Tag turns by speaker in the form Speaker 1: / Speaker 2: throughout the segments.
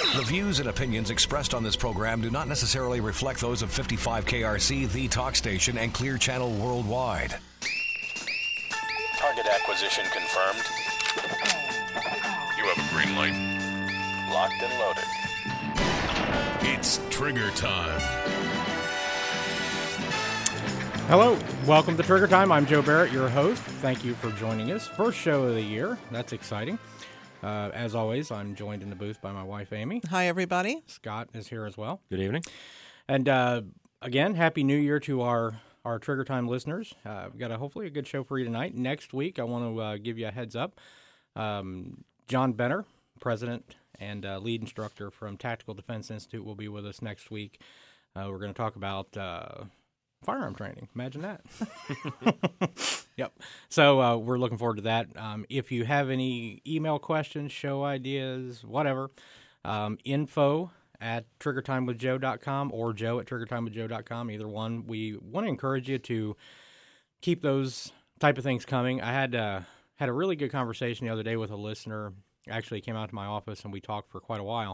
Speaker 1: The views and opinions expressed on this program do not necessarily reflect those of 55 KRC, the talk station, and Clear Channel Worldwide.
Speaker 2: Target acquisition confirmed.
Speaker 3: You have a green light.
Speaker 2: Locked and loaded.
Speaker 3: It's trigger time.
Speaker 4: Hello, welcome to Trigger Time. I'm Joe Barrett, your host. Thank you for joining us. First show of the year. That's exciting. As always, I'm joined in the booth by my wife, Amy.
Speaker 5: Hi, everybody.
Speaker 4: Scott is here as well.
Speaker 6: Good evening.
Speaker 4: And again, Happy New Year to our Trigger Time listeners. We've got hopefully a good show for you tonight. Next week, I want to give you a heads up. John Benner, president and lead instructor from Tactical Defense Institute, will be with us next week. We're going to talk about firearm training. Imagine that. Yep. So we're looking forward to that. If you have any email questions, show ideas, whatever, info at triggertimewithjoe.com or joe at triggertimewithjoe.com, either one. We want to encourage you to keep those type of things coming. I had a really good conversation the other day with a listener. Actually came out to my office and we talked for quite a while.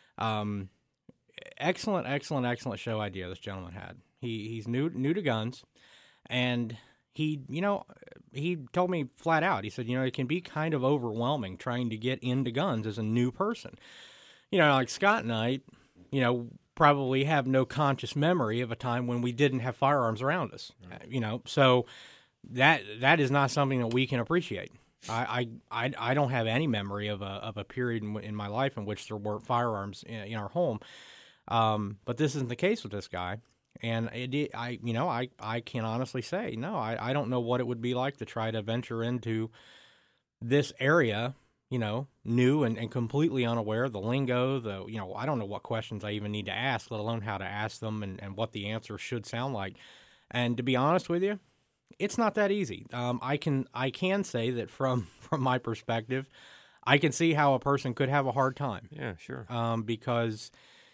Speaker 4: Excellent show idea this gentleman had. He's new to guns, and he told me flat out, he said, it can be kind of overwhelming trying to get into guns as a new person. Like Scott and I, probably have no conscious memory of a time when we didn't have firearms around us, right. So that is not something that we can appreciate. I don't have any memory of a period in my life in which there weren't firearms in our home. But this isn't the case with this guy. And I can honestly say, no, I don't know what it would be like to try to venture into this area, new and completely unaware of the lingo, I don't know what questions I even need to ask, let alone how to ask them and what the answer should sound like. And to be honest with you, it's not that easy. I can say that from my perspective, I can see how a person could have a hard time.
Speaker 6: Yeah, sure.
Speaker 4: Because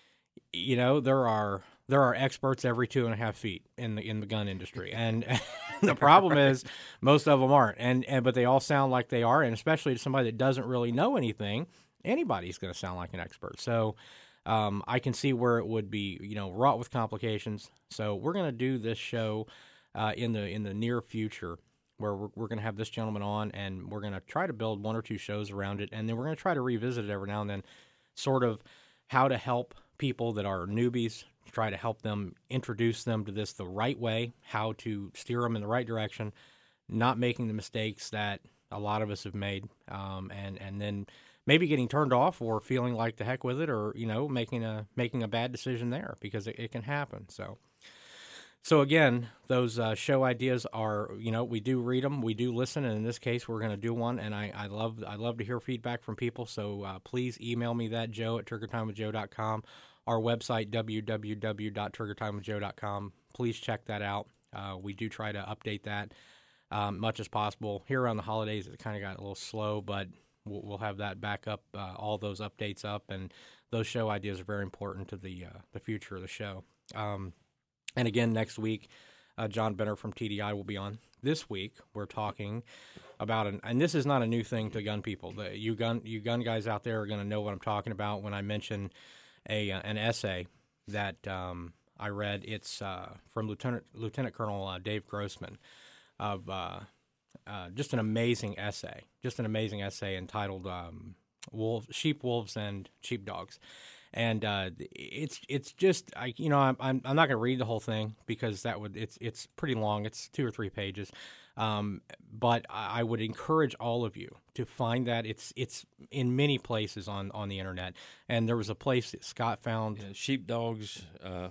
Speaker 4: there are experts every 2.5 feet in the gun industry, and the problem is most of them aren't. But they all sound like they are, and especially to somebody that doesn't really know anything, anybody's going to sound like an expert. So I can see where it would be, wrought with complications. So we're going to do this show in the near future, where we're going to have this gentleman on, and we're going to try to build 1 or 2 shows around it, and then we're going to try to revisit it every now and then, sort of how to help people that are newbies, try to help them, introduce them to this the right way, how to steer them in the right direction, not making the mistakes that a lot of us have made, and then maybe getting turned off or feeling like the heck with it, or making a bad decision there, because it can happen. So again, those show ideas are, we do read them, we do listen, and in this case, we're going to do one, and I love to hear feedback from people, so please email me that, Joe at triggertimewithjoe.com, our website, www.triggertimewithjoe.com. Please check that out. We do try to update that much as possible. Here around the holidays, it kind of got a little slow, but we'll have that back up, all those updates up, and those show ideas are very important to the future of the show. And again, next week, John Benner from TDI will be on. This week, we're talking about and this is not a new thing to gun people. You gun guys out there are going to know what I'm talking about when I mention an essay that I read. It's from Lieutenant Colonel Dave Grossman of just an amazing essay entitled "Sheep, Wolves, and Sheepdogs." And it's just I'm not going to read the whole thing because it's pretty long. It's 2 or 3 pages, but I would encourage all of you to find that. It's in many places on the internet. And there was a place that Scott found,
Speaker 6: Sheepdogsincorporated.com.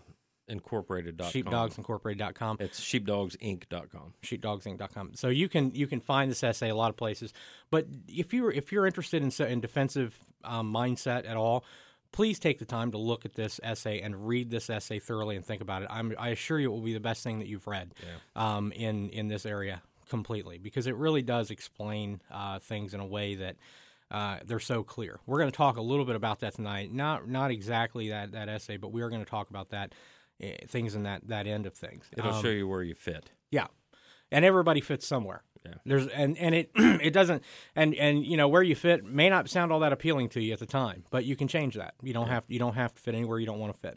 Speaker 4: Sheepdogsincorporated.com.
Speaker 6: It's sheepdogsinc.com.
Speaker 4: Sheepdogsinc.com. So you can find this essay a lot of places. But if you're interested in defensive mindset at all, please take the time to look at this essay and read this essay thoroughly and think about it. I assure you it will be the best thing that you've read in this area completely, because it really does explain things in a way that they're so clear. We're going to talk a little bit about that tonight. Not exactly that essay, but we are going to talk about that things in that end of things.
Speaker 6: It'll show you where you fit.
Speaker 4: Yeah. And everybody fits somewhere.
Speaker 6: Yeah.
Speaker 4: There's and it it doesn't and where you fit may not sound all that appealing to you at the time, but you can change that. You don't have to fit anywhere you don't want to fit.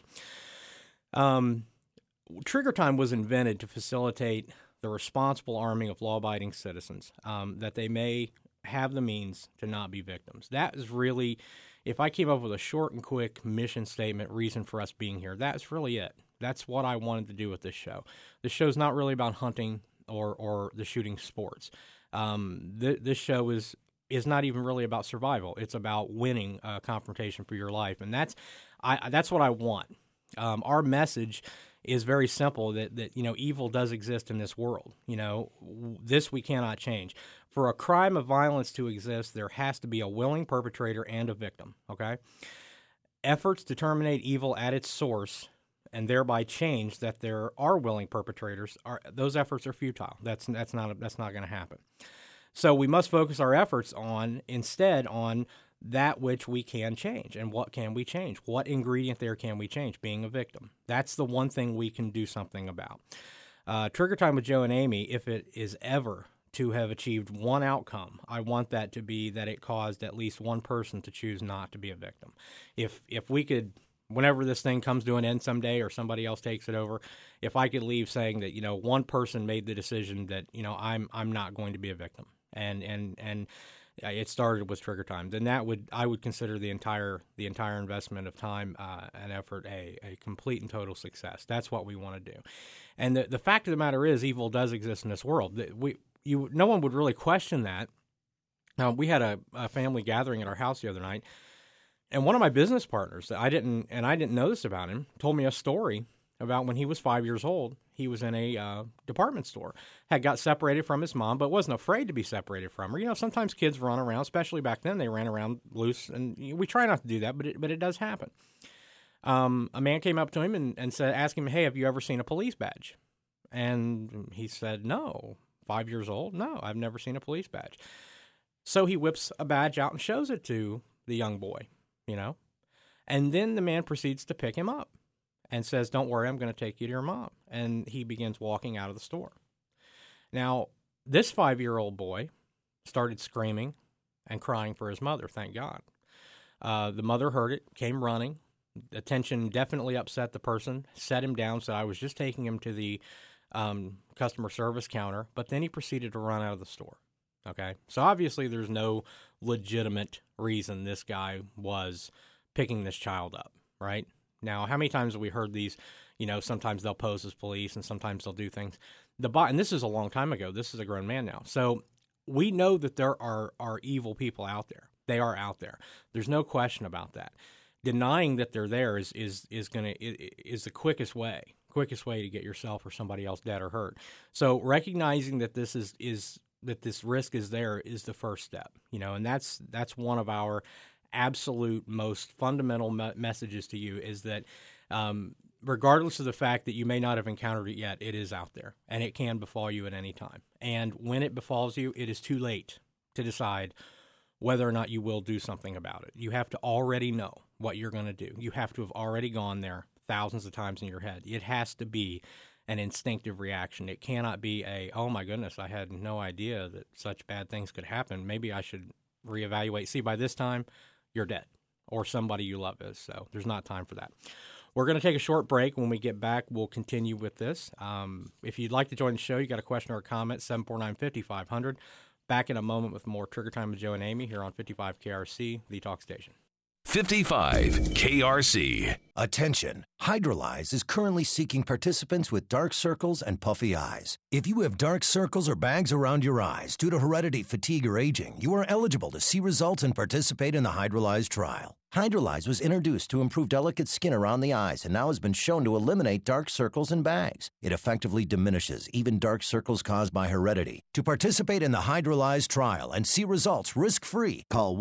Speaker 4: Trigger Time was invented to facilitate the responsible arming of law-abiding citizens, that they may have the means to not be victims. That is really, if I came up with a short and quick mission statement, reason for us being here, that's really it. That's what I wanted to do with this show. This show's not really about hunting or the shooting sports. This show is not even really about survival. It's about winning a confrontation for your life, and that's what I want. Our message is very simple, that evil does exist in this world. This we cannot change. For a crime of violence to exist, there has to be a willing perpetrator and a victim, okay? Efforts to terminate evil at its source and thereby change that there are willing perpetrators, those efforts are futile. That's not going to happen. So we must focus our efforts instead on that which we can change. And what can we change? What ingredient there can we change? Being a victim. That's the one thing we can do something about. Trigger Time with Joe and Amy, if it is ever to have achieved one outcome, I want that to be that it caused at least one person to choose not to be a victim. If we could, whenever this thing comes to an end someday or somebody else takes it over, if I could leave saying that, one person made the decision that, I'm not going to be a victim. And it started with Trigger Time, then I would consider the entire investment of time and effort a complete and total success. That's what we want to do. And the fact of the matter is, evil does exist in this world. No one would really question that. Now, we had a family gathering at our house the other night, and one of my business partners I didn't know this about him, told me a story about when he was 5 years old. He was in a department store, had got separated from his mom, but wasn't afraid to be separated from her. Sometimes kids run around, especially back then, they ran around loose, and we try not to do that, but it does happen. A man came up to him and said, asked him, "Hey, have you ever seen a police badge?" And he said, "No." 5 years old? "No, I've never seen a police badge." So he whips a badge out and shows it to the young boy, and then the man proceeds to pick him up and says, "Don't worry, I'm going to take you to your mom." And he begins walking out of the store. Now, this 5-year-old boy started screaming and crying for his mother, thank God. The mother heard it, came running. Attention definitely upset the person, set him down, said, "I was just taking him to the customer service counter," but then he proceeded to run out of the store. Okay, so obviously there's no legitimate reason this guy was picking this child up, right? Now, how many times have we heard these, sometimes they'll pose as police and sometimes they'll do things. And this is a long time ago. This is a grown man now. So we know that there are evil people out there. They are out there. There's no question about that. Denying that they're there is the quickest way to get yourself or somebody else dead or hurt. So recognizing that this that this risk is there is the first step, and that's one of our absolute most fundamental messages to you, is that regardless of the fact that you may not have encountered it yet, it is out there, and it can befall you at any time. And when it befalls you, it is too late to decide whether or not you will do something about it. You have to already know what you're going to do. You have to have already gone there thousands of times in your head. It has to be an instinctive reaction. It cannot be "Oh my goodness, I had no idea that such bad things could happen. Maybe I should reevaluate. See, by this time, you're dead," or somebody you love is. So there's not time for that. We're going to take a short break. When we get back, we'll continue with this. If you'd like to join the show, you got a question or a comment, 749-5500. Back in a moment with more Trigger Time with Joe and Amy here on 55 KRC, the talk station.
Speaker 1: 55 KRC.
Speaker 5: Attention. Hydrolyze is currently seeking participants with dark circles and puffy eyes. If you have dark circles or bags around your eyes due to heredity, fatigue, or aging, you are eligible to see results and participate in the Hydrolyze trial. Hydrolyze was introduced to improve delicate skin around the eyes and now has been shown to eliminate dark circles and bags. It effectively diminishes even dark circles caused by heredity. To participate in the Hydrolyze trial and see results risk-free, call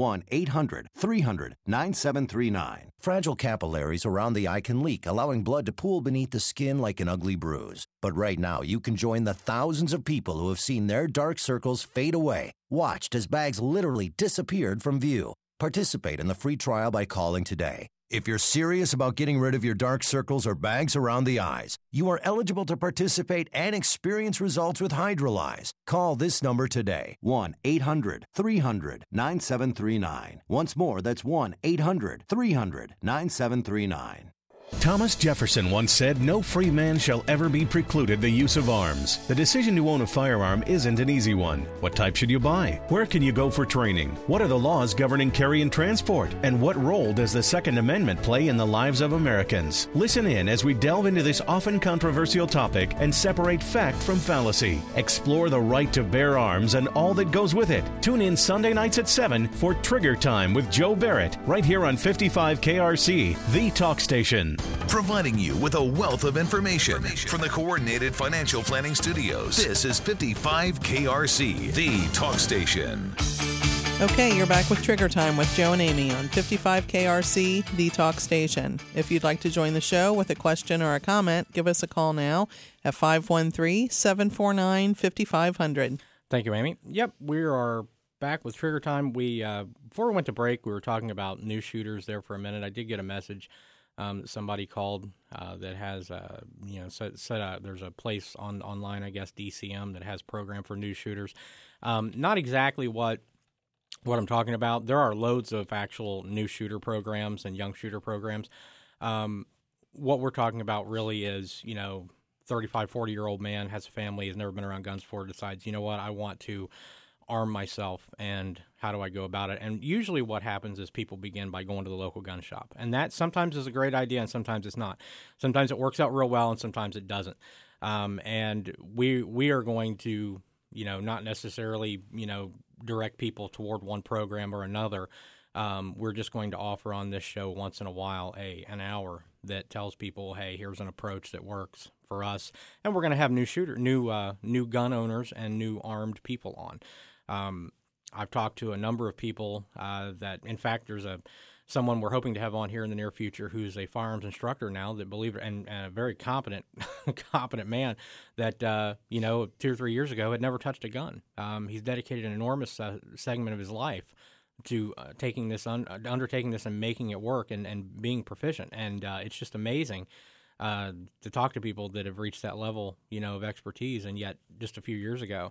Speaker 5: 1-800-300-9739. Fragile capillaries around the eye can leak, allowing blood to pool beneath the skin like an ugly bruise. But right now, you can join the thousands of people who have seen their dark circles fade away, watched as bags literally disappeared from view. Participate in the free trial by calling today. If you're serious about getting rid of your dark circles or bags around the eyes, you are eligible to participate and experience results with Hydrolyze. Call this number today, 1-800-300-9739. Once more, that's 1-800-300-9739.
Speaker 7: Thomas Jefferson once said, "No free man shall ever be precluded the use of arms." The decision to own a firearm isn't an easy one. What type should you buy? Where can you go for training? What are the laws governing carry and transport? And what role does the Second Amendment play in the lives of Americans? Listen in as we delve into this often controversial topic and separate fact from fallacy. Explore the right to bear arms and all that goes with it. Tune in Sunday nights at 7 for Trigger Time with Joe Barrett, right here on 55 KRC, the talk station.
Speaker 8: Providing you with a wealth of information from the Coordinated Financial Planning Studios. This is 55 KRC, the talk station.
Speaker 9: Okay, you're back with Trigger Time with Joe and Amy on 55 KRC, the talk station. If you'd like to join the show with a question or a comment, give us a call now at 513-749-5500.
Speaker 4: Thank you, Amy. Yep, we are back with Trigger Time. Before we went to break, we were talking about new shooters there for a minute. I did get a message. Somebody called that has, there's a place online, I guess, DCM, that has program for new shooters. Not exactly what I'm talking about. There are loads of actual new shooter programs and young shooter programs. What we're talking about really is, 35, 40-year-old man, has a family, has never been around guns before, decides, you know what, I want to arm myself, and how do I go about it? And usually what happens is people begin by going to the local gun shop. And that sometimes is a great idea and sometimes it's not. Sometimes it works out real well and sometimes it doesn't. And we are going to, not necessarily, direct people toward one program or another. We're just going to offer on this show once in a while an hour that tells people, hey, here's an approach that works for us. And we're going to have new gun owners and new armed people on. I've talked to a number of people that, in fact, there's someone we're hoping to have on here in the near future who's a firearms instructor now that, believe it, and a very competent man that, 2 or 3 years ago had never touched a gun. He's dedicated an enormous segment of his life to undertaking this and making it work and being proficient. And it's just amazing to talk to people that have reached that level, of expertise, and yet just a few years ago,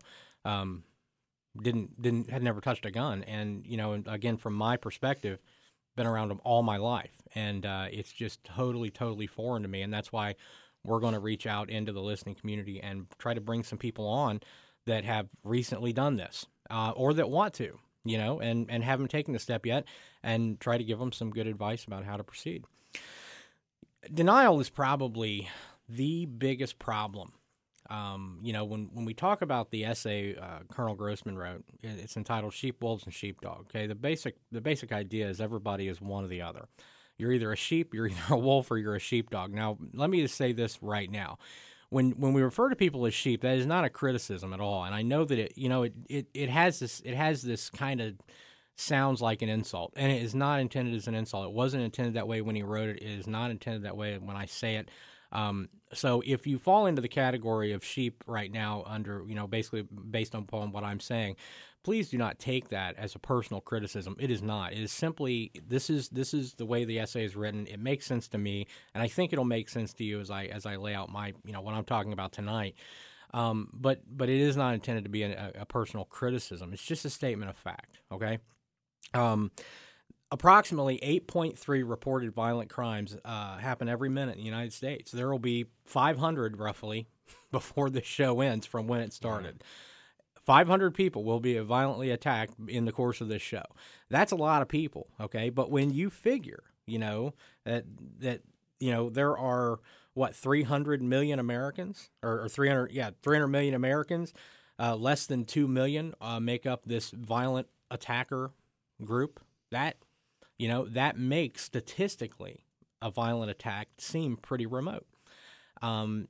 Speaker 4: had never touched a gun. And, again, from my perspective, been around them all my life. And it's just totally, totally foreign to me. And that's why we're going to reach out into the listening community and try to bring some people on that have recently done this or that want to, and haven't taken the step yet, and try to give them some good advice about how to proceed. Denial is probably the biggest problem. When we talk about the essay Colonel Grossman wrote, it's entitled "Sheep, Wolves, and Sheepdog." Okay, the basic idea is everybody is one or the other. You're either a sheep, you're either a wolf, or you're a sheepdog. Now, let me just say this right now: when we refer to people as sheep, that is not a criticism at all. And I know that it has this kind of sounds like an insult, and it is not intended as an insult. It wasn't intended that way when he wrote it. It is not intended that way when I say it. So if you fall into the category of sheep right now under, basically based upon what I'm saying, please do not take that as a personal criticism. It is not. It is simply, this is the way the essay is written. It makes sense to me, and I think it'll make sense to you as I lay out my, what I'm talking about tonight. But it is not intended to be a personal criticism. It's just a statement of fact, okay? Approximately 8.3 reported violent crimes happen every minute in the United States. There will be 500, roughly, before the show ends from when it started. 500 people will be violently attacked in the course of this show. That's a lot of people, okay? But when you figure, that there are, 300 million Americans? Or 300 million Americans, less than 2 million make up this violent attacker group. That makes statistically a violent attack seem pretty remote. But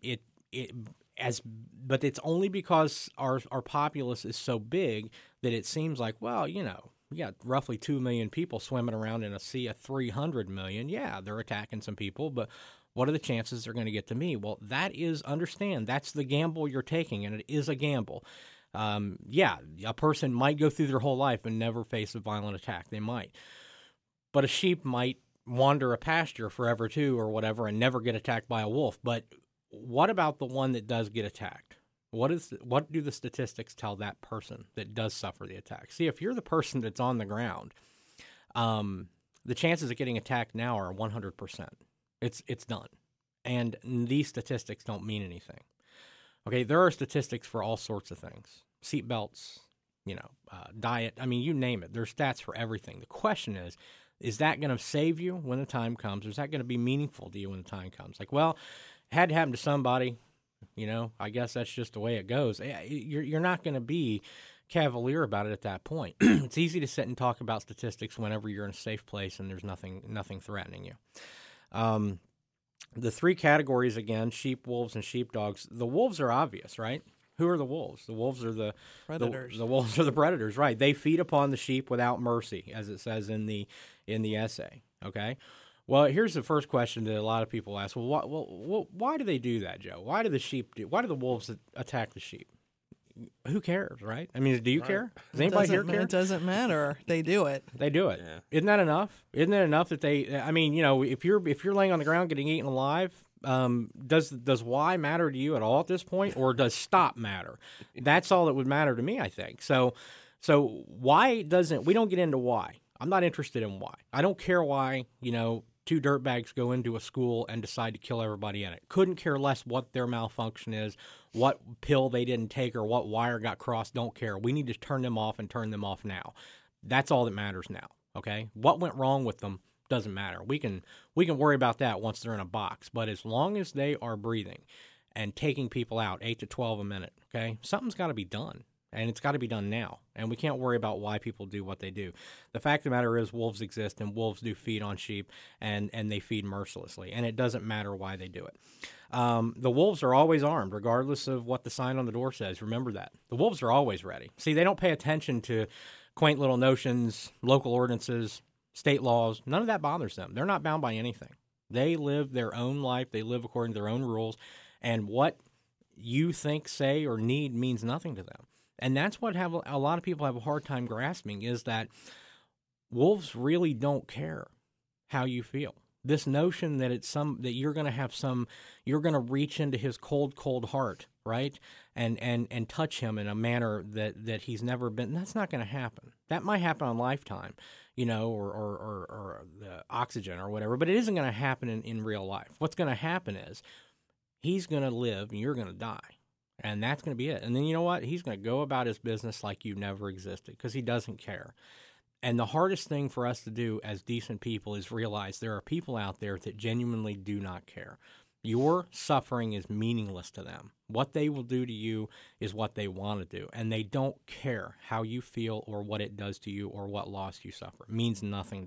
Speaker 4: it's only because our populace is so big that it seems like, we got roughly 2 million people swimming around in a sea of 300 million. Yeah, they're attacking some people, but what are the chances they're going to get to me? Well, understand, that's the gamble you're taking, and it is a gamble. A person might go through their whole life and never face a violent attack. They might. But a sheep might wander a pasture forever too or whatever and never get attacked by a wolf. But what about the one that does get attacked? What do the statistics tell that person that does suffer the attack? See, if you're the person that's on the ground, the chances of getting attacked now are 100%. It's done. And these statistics don't mean anything. Okay, there are statistics for all sorts of things. Seatbelts, diet. I mean, you name it. There's stats for everything. The question is that going to save you when the time comes? Or is that going to be meaningful to you when the time comes? Like, well, it had to happen to somebody. I guess that's just the way it goes. You're not going to be cavalier about it at that point. It's easy to sit and talk about statistics whenever you're in a safe place and there's nothing threatening you. The three categories, again, sheep, wolves, and sheepdogs. The wolves are obvious, right? Who are the wolves? The wolves are the
Speaker 9: predators.
Speaker 4: The wolves are the predators, right? They feed upon the sheep without mercy, as it says in the essay. Okay. Well, here's the first question that a lot of people ask. Well, why do they do that, Joe? Why do the wolves attack the sheep? Who cares, right? I mean, do you care? Does anybody here care?
Speaker 9: It doesn't matter. They do it.
Speaker 4: They do it.
Speaker 6: Yeah.
Speaker 4: Isn't that enough? Isn't it enough that they? I mean, if you're laying on the ground getting eaten alive, does why matter to you at all at this point, or does stop matter? That's all that would matter to me, I think. So why doesn't we don't get into why? I'm not interested in why. I don't care why. Two dirtbags go into a school and decide to kill everybody in it. Couldn't care less what their malfunction is, what pill they didn't take, or what wire got crossed. Don't care. We need to turn them off and turn them off now. That's all that matters now, okay? What went wrong with them doesn't matter. We can worry about that once they're in a box. But as long as they are breathing and taking people out, 8 to 12 a minute, okay, something's got to be done. And it's got to be done now. And we can't worry about why people do what they do. The fact of the matter is wolves exist, and wolves do feed on sheep, and they feed mercilessly. And it doesn't matter why they do it. The wolves are always armed, regardless of what the sign on the door says. Remember that. The wolves are always ready. See, they don't pay attention to quaint little notions, local ordinances, state laws. None of that bothers them. They're not bound by anything. They live their own life. They live according to their own rules. And what you think, say, or need means nothing to them. And that's what a lot of people have a hard time grasping, is that wolves really don't care how you feel. This notion that that you're going to reach into his cold, cold heart, right, and touch him in a manner that he's never been. That's not going to happen. That might happen on Lifetime, or the Oxygen or whatever, but it isn't going to happen in real life. What's going to happen is he's going to live and you're going to die. And that's going to be it. And then you know what? He's going to go about his business like you never existed, because he doesn't care. And the hardest thing for us to do as decent people is realize there are people out there that genuinely do not care. Your suffering is meaningless to them. What they will do to you is what they want to do. And they don't care how you feel or what it does to you or what loss you suffer. It means nothing to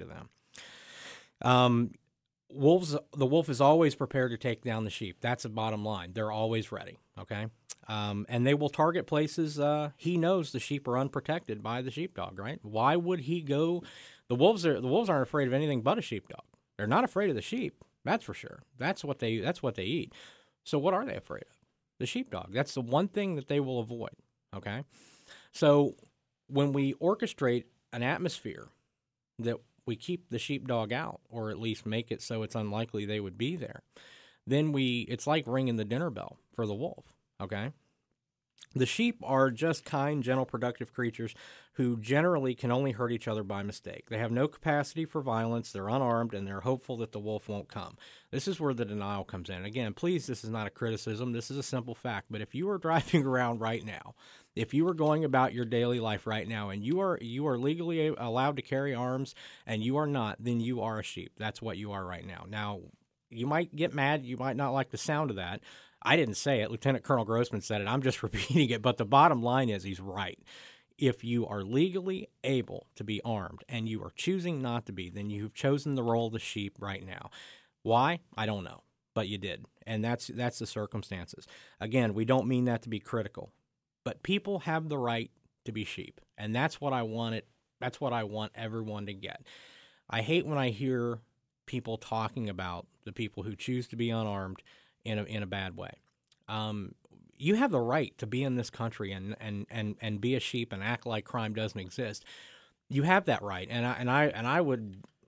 Speaker 4: them. The wolf is always prepared to take down the sheep. That's the bottom line. They're always ready, okay? And they will target places he knows the sheep are unprotected by the sheepdog, right? Why would he go? The wolves aren't afraid of anything but a sheepdog. They're not afraid of the sheep, that's for sure. That's what they eat. So what are they afraid of? The sheepdog. That's the one thing that they will avoid, okay? So when we orchestrate an atmosphere that we keep the sheepdog out, or at least make it so it's unlikely they would be there, then it's like ringing the dinner bell for the wolf, okay? The sheep are just kind, gentle, productive creatures who generally can only hurt each other by mistake. They have no capacity for violence, they're unarmed, and they're hopeful that the wolf won't come. This is where the denial comes in. Again, please, this is not a criticism, this is a simple fact, but if you are driving around right now, if you are going about your daily life right now, and you are legally allowed to carry arms, and you are not, then you are a sheep. That's what you are right now. Now, you might get mad, you might not like the sound of that. I didn't say it. Lieutenant Colonel Grossman said it. I'm just repeating it. But the bottom line is he's right. If you are legally able to be armed and you are choosing not to be, then you've chosen the role of the sheep right now. Why? I don't know. But you did. And that's the circumstances. Again, we don't mean that to be critical. But people have the right to be sheep. And that's what I want That's what I want everyone to get. I hate when I hear people talking about the people who choose to be unarmed in a bad way. You have the right to be in this country and be a sheep and act like crime doesn't exist. You have that right, and I would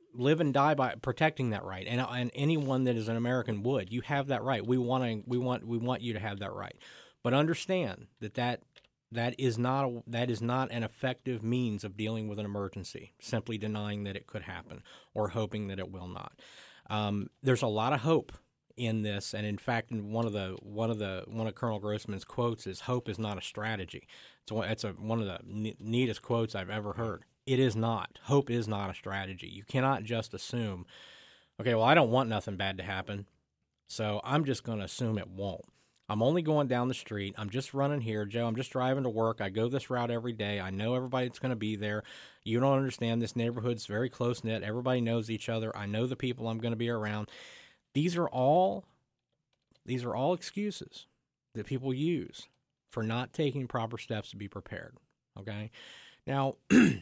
Speaker 4: live and die by protecting that right, and anyone that is an American would. You have that right. We want you to have that right, but understand that is not an effective means of dealing with an emergency. Simply denying that it could happen or hoping that it will not. There's a lot of hope in this, and in fact, one of Colonel Grossman's quotes is, "Hope is not a strategy." It's one of the neatest quotes I've ever heard. It is not. Hope is not a strategy. You cannot just assume, okay, well, I don't want nothing bad to happen, so I'm just going to assume it won't. I'm only going down the street. I'm just running here, Joe. I'm just driving to work. I go this route every day. I know everybody that's going to be there. You don't understand. This neighborhood's very close-knit. Everybody knows each other. I know the people I'm going to be around. These are all excuses that people use for not taking proper steps to be prepared, okay? Now,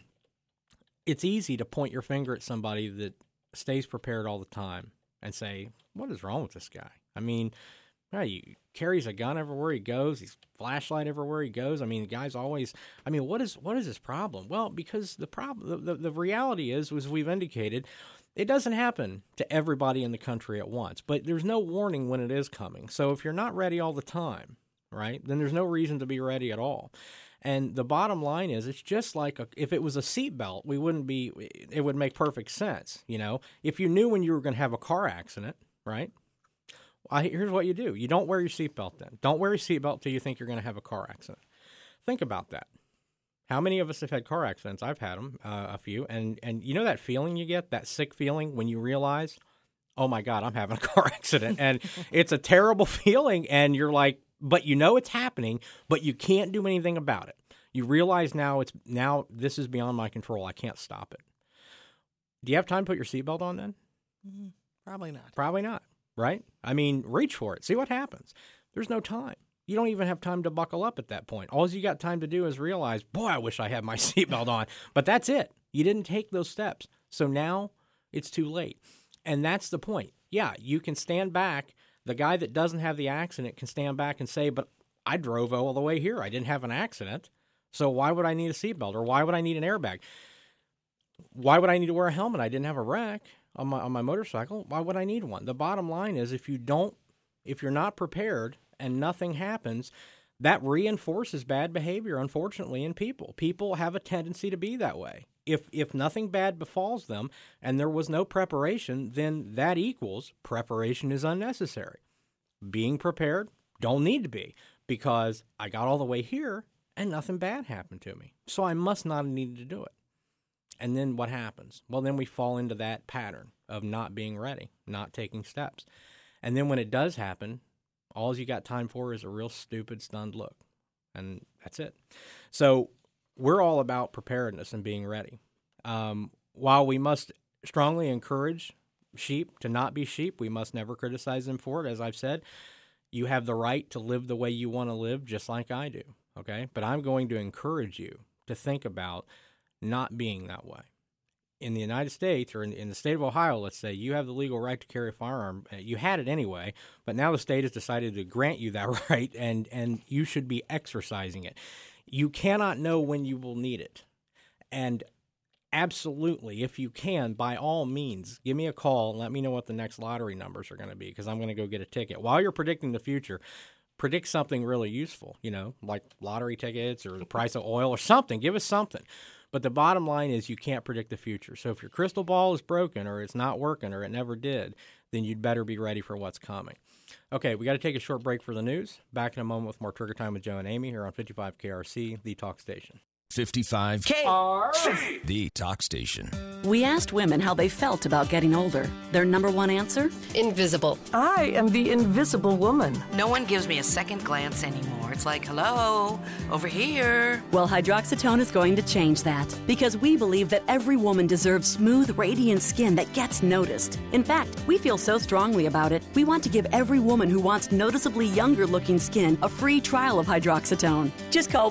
Speaker 4: it's easy to point your finger at somebody that stays prepared all the time and say, what is wrong with this guy? I mean, he carries a gun everywhere he goes. He's flashlight everywhere he goes. I mean, the guy's always. I mean, what is his problem? Well, because the reality is, as we've indicated, it doesn't happen to everybody in the country at once. But there's no warning when it is coming. So if you're not ready all the time, right, then there's no reason to be ready at all. And the bottom line is, it's just like if it was a seatbelt, it would make perfect sense. You know, if you knew when you were going to have a car accident, right? Here's what you do. You don't wear your seatbelt then. Don't wear your seatbelt till you think you're going to have a car accident. Think about that. How many of us have had car accidents? I've had them, a few. And you know that feeling you get, that sick feeling when you realize, oh, my God, I'm having a car accident. And it's a terrible feeling, and you're like, but you know it's happening, but you can't do anything about it. You realize now this is beyond my control. I can't stop it. Do you have time to put your seatbelt on then?
Speaker 9: Probably not.
Speaker 4: Probably not. Right? I mean, reach for it. See what happens. There's no time. You don't even have time to buckle up at that point. All you got time to do is realize, boy, I wish I had my seatbelt on. But that's it. You didn't take those steps. So now it's too late. And that's the point. Yeah, you can stand back. The guy that doesn't have the accident can stand back and say, but I drove all the way here. I didn't have an accident. So why would I need a seatbelt, or why would I need an airbag? Why would I need to wear a helmet? I didn't have a wreck on my motorcycle. Why would I need one? The bottom line is, if you're not prepared and nothing happens, that reinforces bad behavior, unfortunately, in people. People have a tendency to be that way. If nothing bad befalls them and there was no preparation, then that equals preparation is unnecessary. Being prepared, don't need to be, because I got all the way here and nothing bad happened to me. So I must not have needed to do it. And then what happens? Well, then we fall into that pattern of not being ready, not taking steps. And then when it does happen, all you got time for is a real stupid, stunned look. And that's it. So we're all about preparedness and being ready. While we must strongly encourage sheep to not be sheep, we must never criticize them for it. As I've said, you have the right to live the way you want to live, just like I do. Okay? But I'm going to encourage you to think about not being that way. In the United States, or in the state of Ohio, let's say, you have the legal right to carry a firearm. You had it anyway, but now the state has decided to grant you that right, and you should be exercising it. You cannot know when you will need it. And absolutely, if you can, by all means, give me a call and let me know what the next lottery numbers are going to be, because I'm going to go get a ticket. While you're predicting the future, predict something really useful, like lottery tickets or the price of oil or something. Give us something. But the bottom line is, you can't predict the future. So if your crystal ball is broken, or it's not working, or it never did, then you'd better be ready for what's coming. Okay, we got to take a short break for the news. Back in a moment with more Trigger Time with Joe and Amy here on 55 KRC, the talk station.
Speaker 10: 55 KRC, the talk station.
Speaker 11: We asked women how they felt about getting older. Their number one answer?
Speaker 12: Invisible.
Speaker 13: I am the invisible woman.
Speaker 12: No one gives me a second glance anymore. It's like, hello, over here.
Speaker 11: Well, Hydroxytone is going to change that, because we believe that every woman deserves smooth, radiant skin that gets noticed. In fact, we feel so strongly about it, we want to give every woman who wants noticeably younger-looking skin a free trial of Hydroxytone. Just call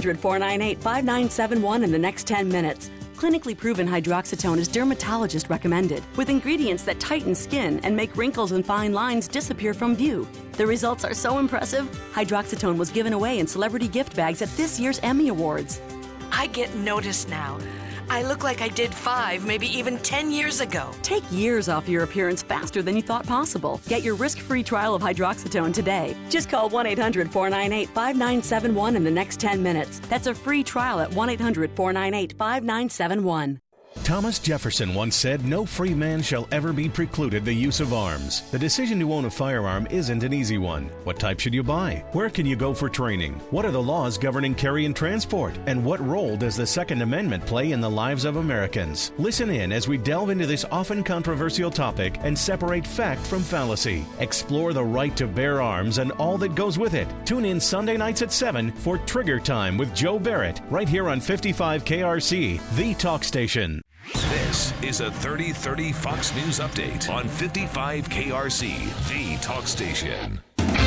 Speaker 11: 1-800-498-5971 in the next 10 minutes. Clinically proven Hydroxytone is dermatologist recommended, with ingredients that tighten skin and make wrinkles and fine lines disappear from view. The results are so impressive, Hydroxytone was given away in celebrity gift bags at this year's Emmy Awards.
Speaker 12: I get noticed now. I look like I did 5, maybe even 10 years ago.
Speaker 11: Take years off your appearance faster than you thought possible. Get your risk-free trial of hydroxytone today. Just call 1-800-498-5971 in the next 10 minutes. That's a free trial at 1-800-498-5971.
Speaker 7: Thomas Jefferson once said, "No free man shall ever be precluded the use of arms." The decision to own a firearm isn't an easy one. What type should you buy? Where can you go for training? What are the laws governing carry and transport? And what role does the Second Amendment play in the lives of Americans? Listen in as we delve into this often controversial topic and separate fact from fallacy. Explore the right to bear arms and all that goes with it. Tune in Sunday nights at 7 for Trigger Time with Joe Barrett, right here on 55 KRC, the talk station.
Speaker 8: This is a 3030 Fox News update on 55 KRC, the talk station.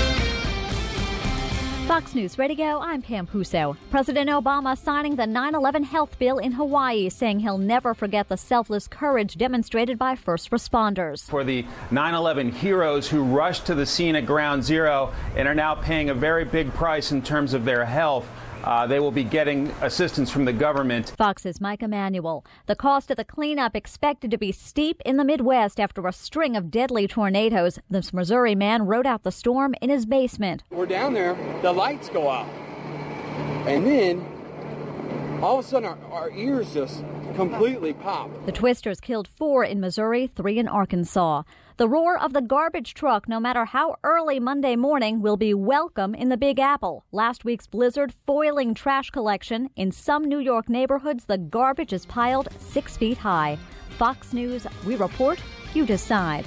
Speaker 14: Fox News Radio, I'm Pam Puso. President Obama signing the 9/11 health bill in Hawaii, saying he'll never forget the selfless courage demonstrated by first responders.
Speaker 15: For the 9/11 heroes who rushed to the scene at Ground Zero and are now paying a very big price in terms of their health, they will be getting assistance from the government.
Speaker 14: Fox's Mike Emanuel. The cost of the cleanup expected to be steep in the Midwest after a string of deadly tornadoes. This Missouri man rode out the storm in his basement.
Speaker 16: We're down there, the lights go out. And then, all of a sudden, our ears just completely pop.
Speaker 14: The twisters killed 4 in Missouri, 3 in Arkansas. The roar of the garbage truck, no matter how early Monday morning, will be welcome in the Big Apple. Last week's blizzard foiling trash collection. In some New York neighborhoods, the garbage is piled 6 feet high. Fox News, we report, you decide.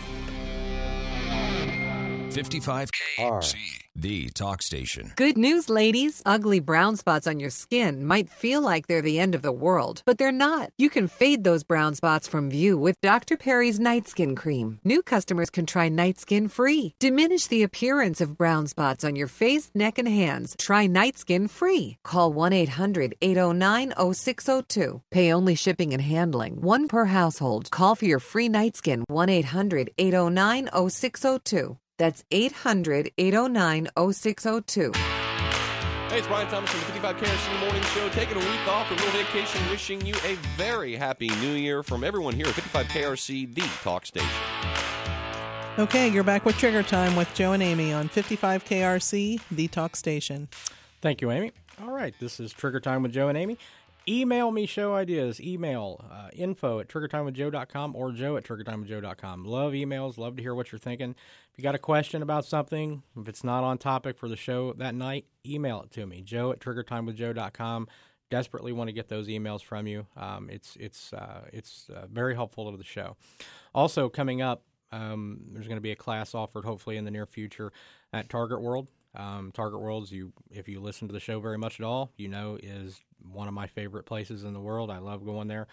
Speaker 10: 55 KRC, the talk station.
Speaker 17: Good news, ladies. Ugly brown spots on your skin might feel like they're the end of the world, but they're not. You can fade those brown spots from view with Dr. Perry's Night Skin Cream. New customers can try Night Skin free. Diminish the appearance of brown spots on your face, neck, and hands. Try Night Skin free. Call 1-800-809-0602. Pay only shipping and handling. 1 per household. Call for your free Night Skin. 1-800-809-0602. That's 800-809-0602.
Speaker 6: Hey, it's Brian Thomas from the 55 KRC Morning Show, taking a week off, a little vacation, wishing you a very happy new year from everyone here at 55 KRC, the talk station.
Speaker 9: Okay, you're back with Trigger Time with Joe and Amy on 55 KRC, the talk station.
Speaker 4: Thank you, Amy. All right, this is Trigger Time with Joe and Amy. Email me show ideas. Email info@triggertimewithjoe.com or joe@triggertimewithjoe.com. Love emails. Love to hear what you're thinking. If you got a question about something, if it's not on topic for the show that night, email it to me, joe@triggertimewithjoe.com. Desperately want to get those emails from you. It's very helpful to the show. Also, coming up, there's going to be a class offered hopefully in the near future at Target World. Target World, if you listen to the show very much at all, you know is one of my favorite places in the world. I love going there.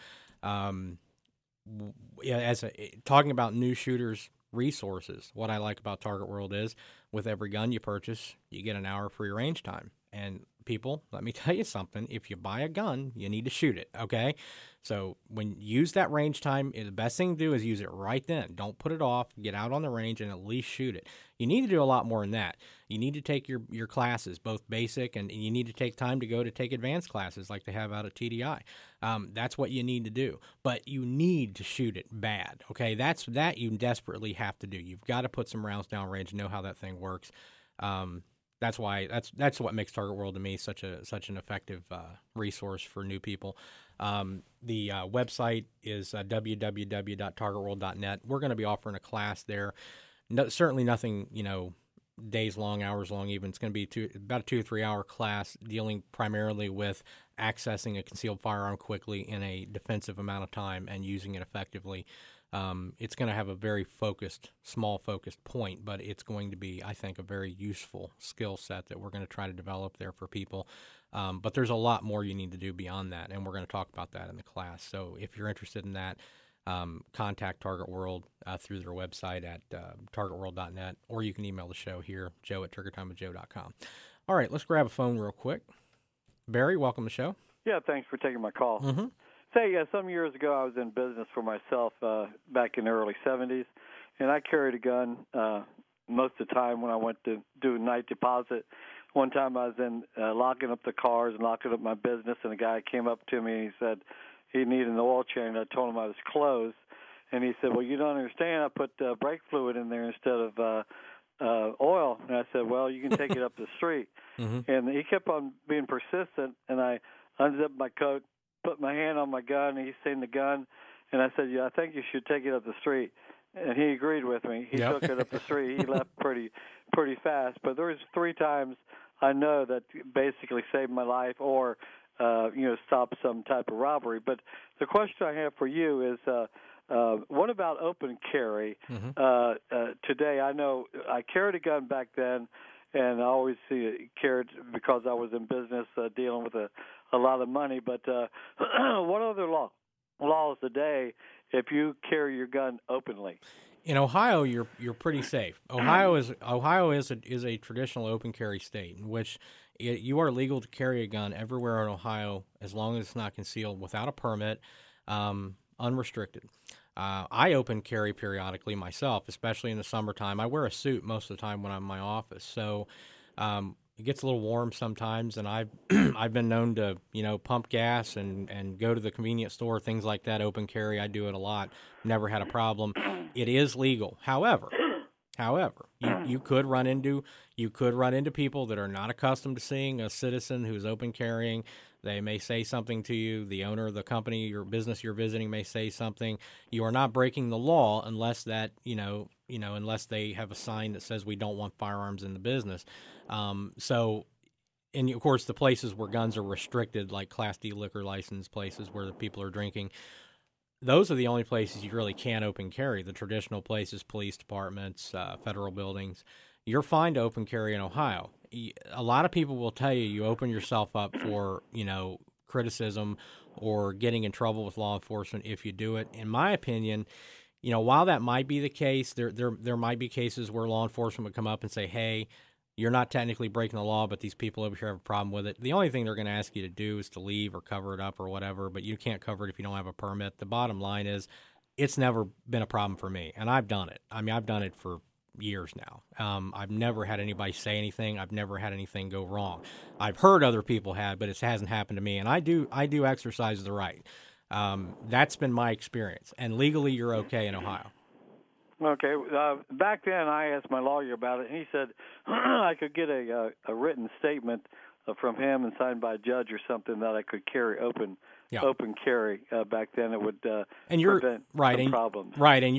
Speaker 4: Talking about new shooters resources, what I like about Target World is with every gun you purchase, you get an hour free range time. And people, let me tell you something. If you buy a gun, you need to shoot it, okay? So when you use that range time, the best thing to do is use it right then. Don't put it off. Get out on the range and at least shoot it. You need to do a lot more than that. You need to take your classes, both basic, and you need to take time to go to take advanced classes like they have out at TDI. That's what you need to do. But you need to shoot it bad, okay? That you desperately have to do. You've got to put some rounds down range and know how that thing works. That's why that's what makes Target World to me such an effective resource for new people. The website is www.targetworld.net. We're going to be offering a class there. Certainly nothing, days long, hours long even. It's going to be about a 2 or 3 hour class dealing primarily with accessing a concealed firearm quickly in a defensive amount of time and using it effectively. It's going to have a very small focused point, but it's going to be, I think, a very useful skill set that we're going to try to develop there for people. But there's a lot more you need to do beyond that, and we're going to talk about that in the class. So if you're interested in that, contact Target World through their website at targetworld.net, or you can email the show here, joe@triggertimewithjoe.com. All right, let's grab a phone real quick. Barry, welcome to the show.
Speaker 18: Yeah, thanks for taking my call.
Speaker 4: Mm-hmm.
Speaker 18: Some years ago I was in business for myself back in the early 70s, and I carried a gun most of the time when I went to do night deposit. One time I was in locking up the cars and locking up my business, and a guy came up to me and he said, he needed an oil change. I told him I was closed, and he said, "Well, you don't understand. I put brake fluid in there instead of oil." And I said, "Well, you can take it up the street."
Speaker 4: Mm-hmm.
Speaker 18: And he kept on being persistent, and I unzipped my coat, put my hand on my gun, and he's seen the gun, and I said, "Yeah, I think you should take it up the street." And he agreed with me. He took it up the street. He left pretty fast. But there was 3 times I know that basically saved my life or stopped some type of robbery. But the question I have for you is, what about open carry? Today, I know I carried a gun back then, and I always carried because I was in business dealing with a lot of money. But what other laws today if you carry your gun openly?
Speaker 4: In Ohio, you're pretty safe. Ohio is a traditional open carry state in which you are legal to carry a gun everywhere in Ohio as long as it's not concealed without a permit, unrestricted. I open carry periodically myself, especially in the summertime. I wear a suit most of the time when I'm in my office, so it gets a little warm sometimes, and I've been known to pump gas and go to the convenience store, things like that. Open carry, I do it a lot. Never had a problem. It is legal. However, you could run into people that are not accustomed to seeing a citizen who's open carrying. They may say something to you. The owner of the company, your business you're visiting, may say something. You are not breaking the law unless that unless they have a sign that says we don't want firearms in the business. And of course, the places where guns are restricted, like Class D liquor license places where the people are drinking, those are the only places you really can't open carry. The traditional places, police departments, federal buildings, you're fine to open carry in Ohio. A lot of people will tell you open yourself up for, criticism or getting in trouble with law enforcement if you do it. In my opinion, while that might be the case, there might be cases where law enforcement would come up and say, hey, you're not technically breaking the law, but these people over here have a problem with it. The only thing they're going to ask you to do is to leave or cover it up or whatever, but you can't cover it if you don't have a permit. The bottom line is it's never been a problem for me, and I've done it. I mean, I've done it for years now. I've never had anybody say anything. I've never had anything go wrong. I've heard other people had, but it hasn't happened to me, and I do exercise the right. That's been my experience, and legally you're okay in Ohio.
Speaker 18: Okay. Back then, I asked my lawyer about it, and he said I could get a written statement from him and signed by a judge or something that I could carry open carry. Back then, it would prevent some problems.
Speaker 4: Right, and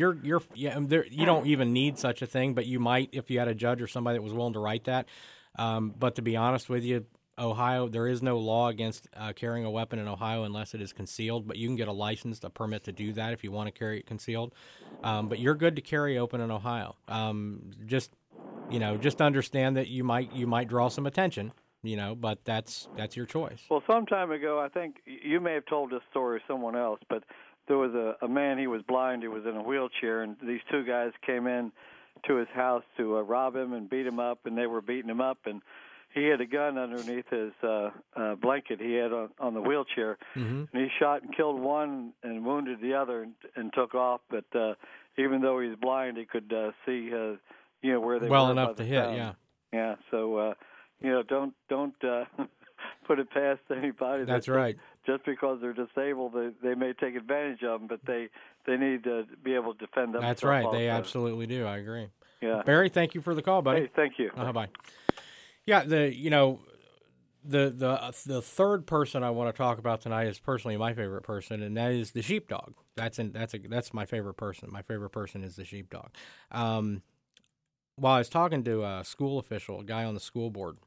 Speaker 4: you don't even need such a thing, but you might if you had a judge or somebody that was willing to write that. But to be honest with you, Ohio, there is no law against carrying a weapon in Ohio unless it is concealed, but you can get a permit to do that if you want to carry it concealed. But you're good to carry open in Ohio. Just understand that you might draw some attention, but that's your choice.
Speaker 18: Well, some time ago, I think you may have told this story to someone else, but there was a man, he was blind, he was in a wheelchair, and these 2 guys came in to his house to rob him and beat him up, and they were beating him up, and he had a gun underneath his blanket he had on the wheelchair, and he shot and killed one and wounded the other and took off. But even though he's blind, he could see where they were.
Speaker 4: Well enough to hit, yeah.
Speaker 18: Yeah, so don't put it past anybody.
Speaker 4: That's right.
Speaker 18: Just because they're disabled, they may take advantage of them, but they need to be able to defend themselves.
Speaker 4: That's right.
Speaker 18: Also.
Speaker 4: They absolutely do. I agree.
Speaker 18: Yeah.
Speaker 4: Barry, thank you for the call, buddy.
Speaker 18: Hey, thank you.
Speaker 4: Bye. Yeah, the third person I want to talk about tonight is personally my favorite person, and that is the sheepdog. That's my favorite person. My favorite person is the sheepdog. While I was talking to a school official, a guy on the school board,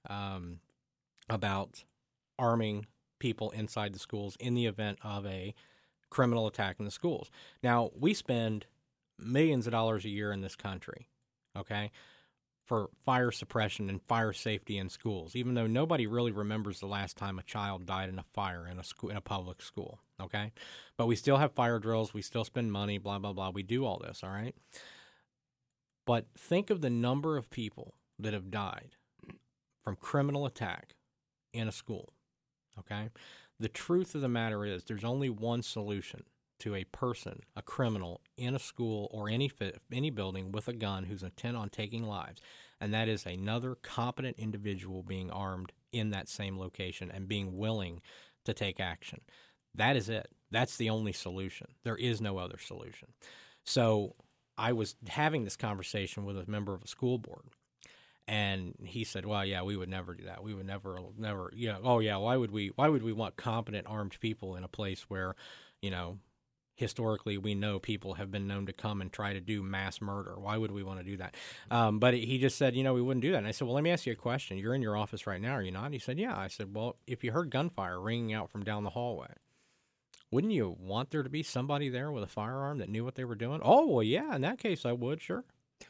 Speaker 4: about arming people inside the schools in the event of a criminal attack in the schools. Now, we spend millions of dollars a year in this country, okay, for fire suppression and fire safety in schools, even though nobody really remembers the last time a child died in a fire in a public school, okay? But we still have fire drills, we still spend money, blah, blah, blah. We do all this, all right? But think of the number of people that have died from criminal attack in a school, okay? The truth of the matter is there's only one solution to a person, a criminal, in a school or any building with a gun who's intent on taking lives, and that is another competent individual being armed in that same location and being willing to take action. That is it. That's the only solution. There is no other solution. So I was having this conversation with a member of a school board, and he said, well, yeah, we would never do that. We would never, why would we want competent armed people in a place where, historically we know people have been known to come and try to do mass murder? Why would we want to do that? But he just said, we wouldn't do that. And I said, well, let me ask you a question. You're in your office right now, are you not? And he said, yeah. I said, well, if you heard gunfire ringing out from down the hallway, wouldn't you want there to be somebody there with a firearm that knew what they were doing? Oh, well, yeah, in that case I would, sure.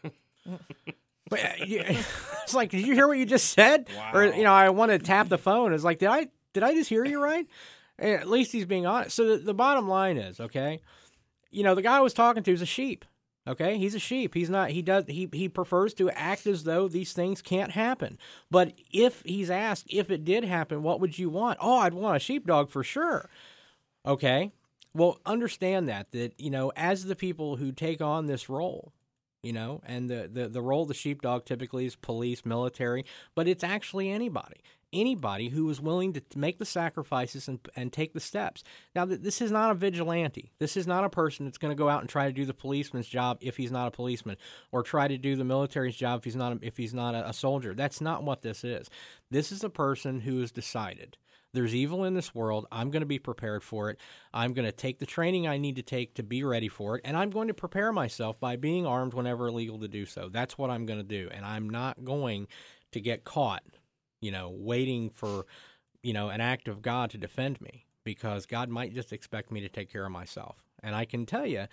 Speaker 4: But it's like, did you hear what you just said? Wow. Or, I want to tap the phone. It's like, did I just hear you right? At least he's being honest. So the bottom line is, okay, the guy I was talking to is a sheep. Okay, he's a sheep. He's not. He prefers to act as though these things can't happen. But if he's asked if it did happen, what would you want? Oh, I'd want a sheepdog for sure. Okay, well, understand that as the people who take on this role, and the role of the sheepdog typically is police, military, but it's actually anybody who is willing to make the sacrifices and take the steps. Now, this is not a vigilante. This is not a person that's going to go out and try to do the policeman's job if he's not a policeman, or try to do the military's job if he's not a soldier. That's not what this is. This is a person who has decided, there's evil in this world. I'm going to be prepared for it. I'm going to take the training I need to take to be ready for it, and I'm going to prepare myself by being armed whenever illegal to do so. That's what I'm going to do, and I'm not going to get caught, waiting for, an act of God to defend me, because God might just expect me to take care of myself. And I can tell you,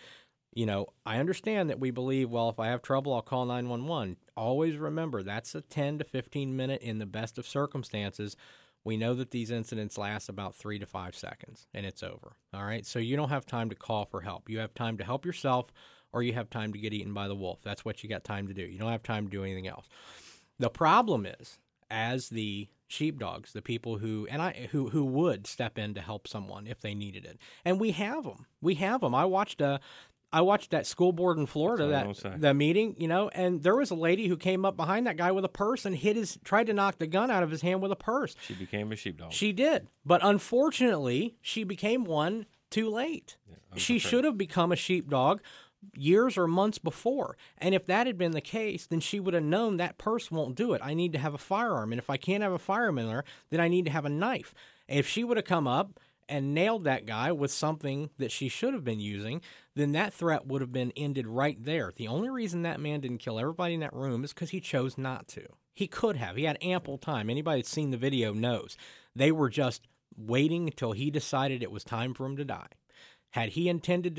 Speaker 4: I understand that we believe, well, if I have trouble, I'll call 911. Always remember, that's a 10 to 15 minute in the best of circumstances. We know that these incidents last about 3 to 5 seconds, and it's over. All right? So you don't have time to call for help. You have time to help yourself, or you have time to get eaten by the wolf. That's what you got time to do. You don't have time to do anything else. The problem is, as the sheepdogs, the people who would step in to help someone if they needed it, and we have them. I watched that school board in Florida, that meeting, and there was a lady who came up behind that guy with a purse and tried to knock the gun out of his hand with a purse.
Speaker 6: She became a sheepdog.
Speaker 4: She did, but unfortunately, she became one too late. Yeah, she should have become a sheepdog years or months before. And if that had been the case, then she would have known that purse won't do it. I need to have a firearm. And if I can't have a firearm in there, then I need to have a knife. If she would have come up and nailed that guy with something that she should have been using, then that threat would have been ended right there. The only reason that man didn't kill everybody in that room is because he chose not to. He could have. He had ample time. Anybody that's seen the video knows. They were just waiting until he decided it was time for him to die. Had he intended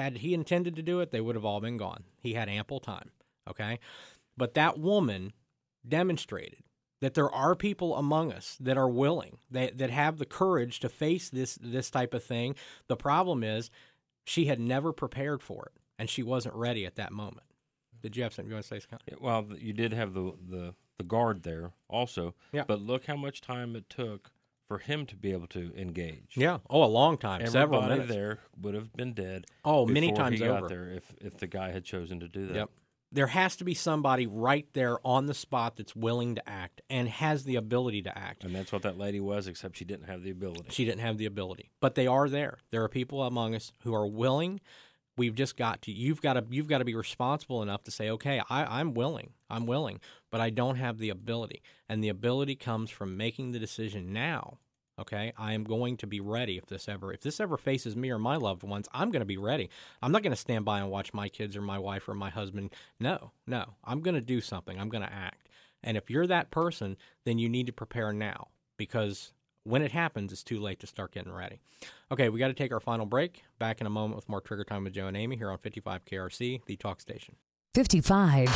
Speaker 4: to do it, they would have all been gone. He had ample time, okay? But that woman demonstrated that there are people among us that are willing, that have the courage to face this type of thing. The problem is she had never prepared for it, and she wasn't ready at that moment. Did you have something you want to say, Scott?
Speaker 19: Yeah, well, you did have the guard there also, but look how much time it took for him to be able to engage.
Speaker 4: Yeah. Oh, a long time. Several minutes.
Speaker 19: Everybody there would have been dead.
Speaker 4: Oh, many times
Speaker 19: he got
Speaker 4: over.
Speaker 19: There if the guy had chosen to do that.
Speaker 4: Yep. There has to be somebody right there on the spot that's willing to act and has the ability to act.
Speaker 19: And that's what that lady was, except she didn't have the ability.
Speaker 4: She didn't have the ability. But they are there. There are people among us who are willing. We've just got to. You've got to be responsible enough to say, okay, I'm willing, but I don't have the ability. And the ability comes from making the decision now. Okay, I am going to be ready if this ever faces me or my loved ones. I'm going to be ready. I'm not going to stand by and watch my kids or my wife or my husband. No. I'm going to do something. I'm going to act. And if you're that person, then you need to prepare now, because when it happens, it's too late to start getting ready. Okay, we got to take our final break. Back in a moment with more Trigger Time with Joe and Amy here on 55 KRC, the talk station.
Speaker 11: 55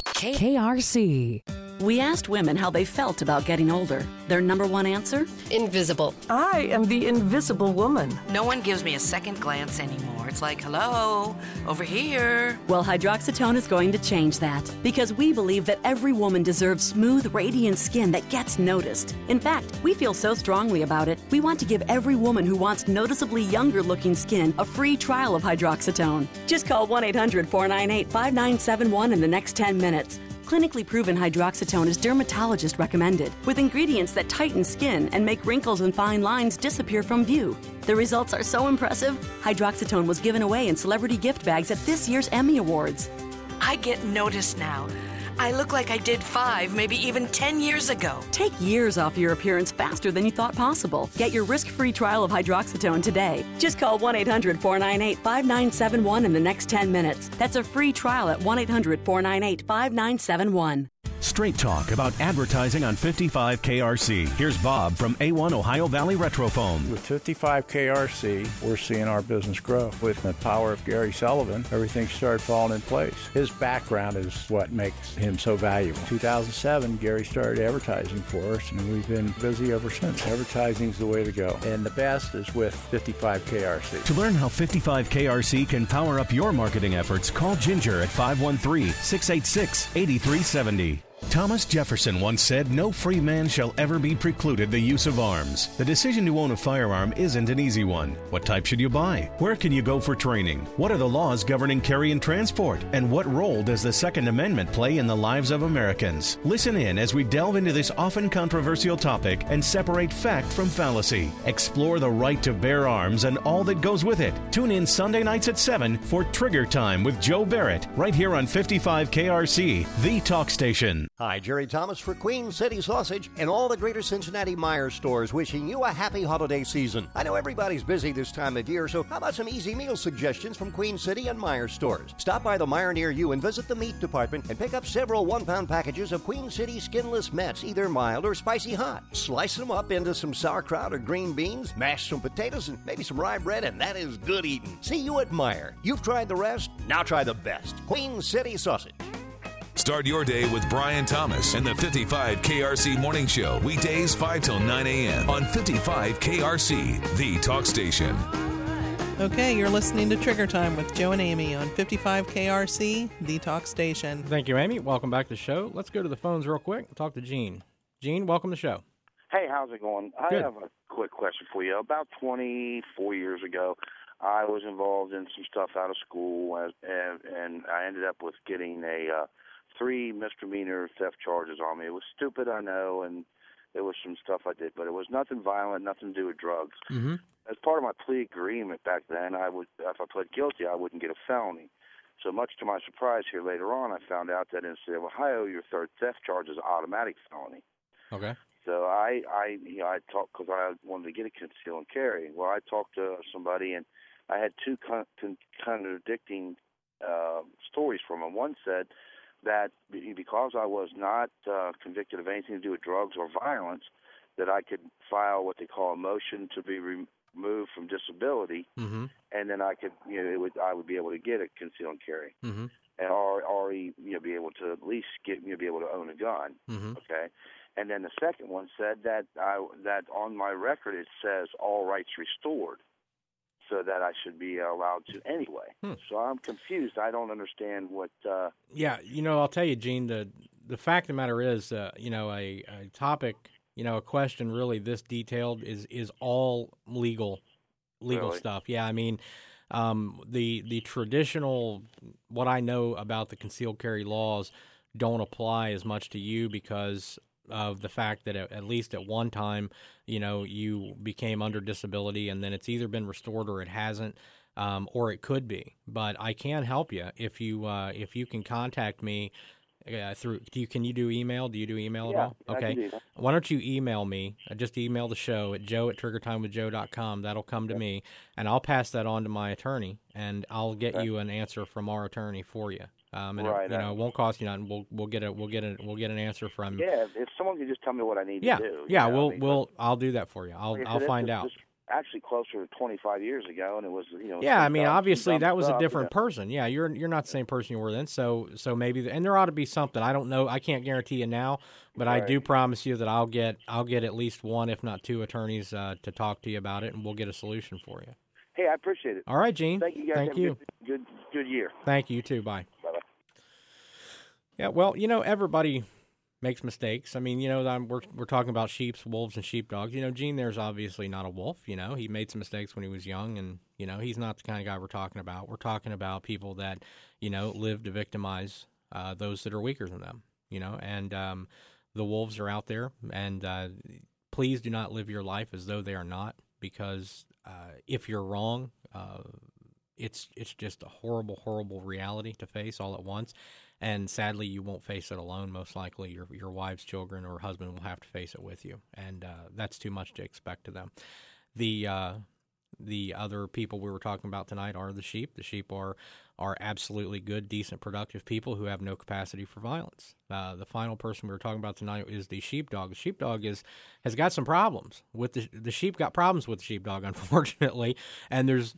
Speaker 11: KRC. We asked women how they felt about getting older. Their number one answer?
Speaker 13: Invisible. I am the invisible woman.
Speaker 12: No one gives me a second glance anymore. It's like, hello, over here.
Speaker 11: Well, hydroxytone is going to change that, because we believe that every woman deserves smooth, radiant skin that gets noticed. In fact, we feel so strongly about it, we want to give every woman who wants noticeably younger-looking skin a free trial of hydroxytone. Just call 1-800-498-5971 in the next 10 minutes. Clinically proven hydroxytone is dermatologist recommended, with ingredients that tighten skin and make wrinkles and fine lines disappear from view. The results are so impressive, hydroxytone was given away in celebrity gift bags at this year's Emmy Awards.
Speaker 12: I get noticed now. I look like I did 5, maybe even 10 years ago.
Speaker 11: Take years off your appearance faster than you thought possible. Get your risk-free trial of hydroxytone today. Just call 1-800-498-5971 in the next 10 minutes. That's a free trial at 1-800-498-5971.
Speaker 7: Straight talk about advertising on 55 KRC. Here's Bob from A1 Ohio Valley Retrofoam.
Speaker 20: With 55 KRC, we're seeing our business grow. With the power of Gary Sullivan, everything started falling in place. His background is what makes him so valuable. 2007, Gary started advertising for us, and we've been busy ever since. Advertising's the way to go. And the best is with 55 KRC.
Speaker 7: To learn how 55 KRC can power up your marketing efforts, call Ginger at 513-686-8370. Thomas Jefferson once said, "No free man shall ever be precluded the use of arms." The decision to own a firearm isn't an easy one. What type should you buy? Where can you go for training? What are the laws governing carry and transport? And what role does the Second Amendment play in the lives of Americans? Listen in as we delve into this often controversial topic and separate fact from fallacy. Explore the right to bear arms and all that goes with it. Tune in Sunday nights at 7 for Trigger Time with Joe Barrett, right here on 55 KRC, the talk station.
Speaker 21: Hi, Jerry Thomas for Queen City Sausage and all the Greater Cincinnati Meyer stores, wishing you a happy holiday season. I know everybody's busy this time of year, so how about some easy meal suggestions from Queen City and Meyer stores? Stop by the Meyer near you and visit the meat department and pick up several 1-pound packages of Queen City skinless Mets, either mild or spicy hot. Slice them up into some sauerkraut or green beans, mash some potatoes, and maybe some rye bread, and that is good eating. See you at Meyer. You've tried the rest, now try the best. Queen City Sausage.
Speaker 8: Start your day with Brian Thomas and the 55 KRC Morning Show. Weekdays 5 till 9 a.m. on 55 KRC, the talk station.
Speaker 9: Okay, you're listening to Trigger Time with Joe and Amy on 55 KRC, the talk station.
Speaker 4: Thank you, Amy. Welcome back to the show. Let's go to the phones real quick and talk to Gene. Gene, welcome to the show.
Speaker 22: Hey, how's it going?
Speaker 4: Good.
Speaker 22: I have a quick question for you. About 24 years ago, I was involved in some stuff out of school, and I ended up with getting 3 misdemeanor theft charges on me. It was stupid, I know, and there was some stuff I did, but it was nothing violent, nothing to do with drugs.
Speaker 4: Mm-hmm.
Speaker 22: As part of my plea agreement back then, if I pled guilty, I wouldn't get a felony. So much to my surprise here later on, I found out that in the state of Ohio, your third theft charge is an automatic felony.
Speaker 4: Okay.
Speaker 22: So I talked because I wanted to get a conceal and carry. Well, I talked to somebody, and I had 2 contradicting stories from them. One said that because I was not convicted of anything to do with drugs or violence, that I could file what they call a motion to be removed from disability,
Speaker 4: mm-hmm.
Speaker 22: and then I could, I would be able to get a conceal and carry,
Speaker 4: mm-hmm.
Speaker 22: and or be able to at least be able to own a gun.
Speaker 4: Mm-hmm.
Speaker 22: Okay, and then the second one said that that on my record it says all rights restored, so that I should be allowed to anyway. So I'm confused. I don't understand what...
Speaker 4: Yeah, I'll tell you, Gene, the fact of the matter is, a topic, a question really this detailed is all legal
Speaker 22: Really?
Speaker 4: stuff. Yeah, I mean, the traditional, what I know about the concealed carry laws don't apply as much to you because of the fact that at least at one time, you became under disability, and then it's either been restored or it hasn't, or it could be. But I can help you if you can contact me through. Can you do email? Do you do email at all? Okay.
Speaker 22: I can do that.
Speaker 4: Why don't you email me? Just email the show at joe@triggertimewithjoe.com. That'll come to me, and I'll pass that on to my attorney, and I'll get you an answer from our attorney for you.
Speaker 22: Right.
Speaker 4: It won't cost you nothing. We'll get an answer from you.
Speaker 22: Yeah, if someone could just tell me what I need to do.
Speaker 4: Yeah, I'll do that for you. I'll find out.
Speaker 22: This actually closer to 25 years ago, and it was
Speaker 4: Yeah, I mean, obviously that was a
Speaker 22: stuff,
Speaker 4: different person. Yeah, you're not the same person you were then. So maybe, and there ought to be something. I don't know. I can't guarantee you now, but I do promise you that I'll get at least 1, if not 2 attorneys to talk to you about it, and we'll get a solution for you.
Speaker 22: Hey, I appreciate it.
Speaker 4: All right, Gene.
Speaker 22: Thank you, guys.
Speaker 4: Thank
Speaker 22: Have
Speaker 4: you.
Speaker 22: A good year.
Speaker 4: Thank you too. Bye.
Speaker 22: Bye.
Speaker 4: Yeah, well, everybody makes mistakes. I mean, we're talking about sheeps, wolves, and sheepdogs. Gene there's obviously not a wolf. He made some mistakes when he was young, and he's not the kind of guy we're talking about. We're talking about people that live to victimize those that are weaker than them. and the wolves are out there, and please do not live your life as though they are not, because if you're wrong, it's just a horrible, horrible reality to face all at once. And sadly, you won't face it alone. Most likely, your wife's children or husband will have to face it with you, and that's too much to expect of them. The other people we were talking about tonight are the sheep. The sheep are absolutely good, decent, productive people who have no capacity for violence. The final person we were talking about tonight is the sheepdog. The sheepdog has got some problems with the sheep. Got problems with the sheepdog, unfortunately. And there's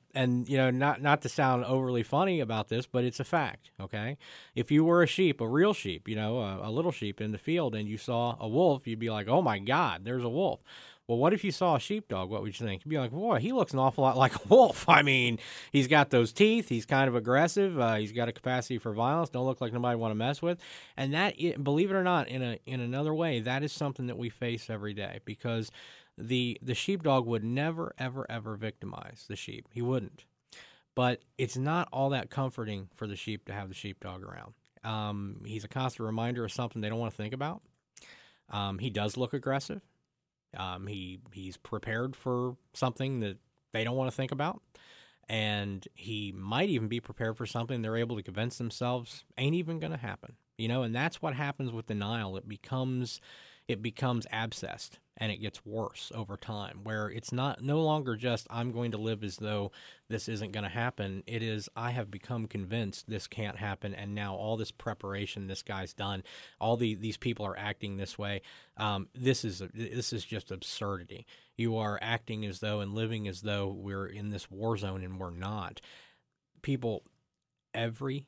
Speaker 4: not to sound overly funny about this, but it's a fact. Okay, if you were a sheep, a real sheep, a little sheep in the field, and you saw a wolf, you'd be like, "Oh my God, there's a wolf." Well, what if you saw a sheepdog? What would you think? You'd be like, boy, he looks an awful lot like a wolf. I mean, he's got those teeth. He's kind of aggressive. He's got a capacity for violence. Don't look like nobody want to mess with. And that, believe it or not, in another way, that is something that we face every day, because the sheepdog would never, ever, ever victimize the sheep. He wouldn't. But it's not all that comforting for the sheep to have the sheepdog around. He's a constant reminder of something they don't want to think about. He does look aggressive. He's prepared for something that they don't want to think about, and he might even be prepared for something they're able to convince themselves ain't even going to happen. And that's what happens with denial. It becomes abscessed, and it gets worse over time, where it's no longer just I'm going to live as though this isn't going to happen. It is I have become convinced this can't happen, and now all this preparation this guy's done, all these people are acting this way. This is just absurdity. You are acting as though and living as though we're in this war zone, and we're not. People, every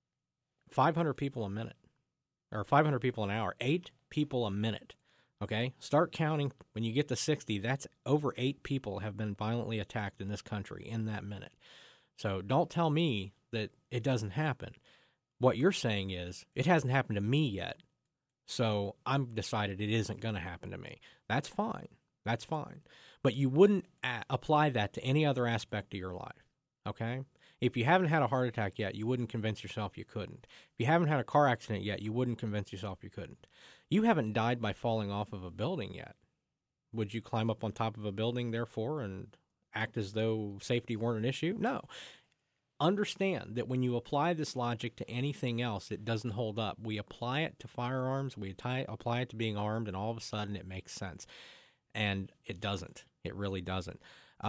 Speaker 4: 500 people a minute, or 500 people an hour, 8 people a minute. Okay, start counting. When you get to 60, that's over 8 people have been violently attacked in this country in that minute. So don't tell me that it doesn't happen. What you're saying is it hasn't happened to me yet, so I'm decided it isn't going to happen to me. That's fine. That's fine. But you wouldn't apply that to any other aspect of your life. Okay? If you haven't had a heart attack yet, you wouldn't convince yourself you couldn't. If you haven't had a car accident yet, you wouldn't convince yourself you couldn't. You haven't died by falling off of a building yet. Would you climb up on top of a building, therefore, and act as though safety weren't an issue? No. Understand that when you apply this logic to anything else, it doesn't hold up. We apply it to firearms, we apply it to being armed, and all of a sudden it makes sense. And it doesn't. It really doesn't.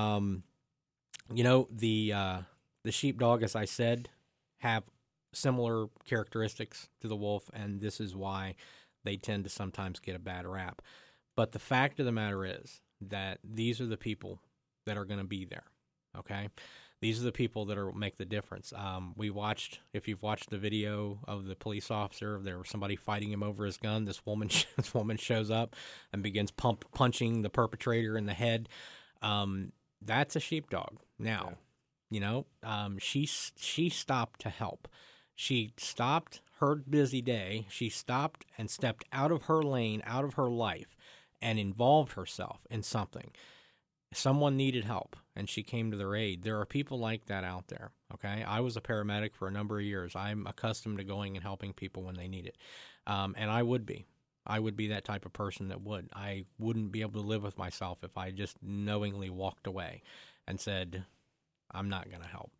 Speaker 4: The sheepdog, as I said, have similar characteristics to the wolf, and this is why they tend to sometimes get a bad rap. But the fact of the matter is that these are the people that are going to be there, okay? These are the people that make the difference. If you've watched the video of the police officer, there was somebody fighting him over his gun. This woman shows up and begins punching the perpetrator in the head. That's a sheepdog. Now, she stopped to help. She stopped her busy day. She stopped and stepped out of her lane, out of her life, and involved herself in something. Someone needed help, and she came to their aid. There are people like that out there, okay? I was a paramedic for a number of years. I'm accustomed to going and helping people when they need it, and I would be. I would be that type of person that would. I wouldn't be able to live with myself if I just knowingly walked away and said, I'm not going to help.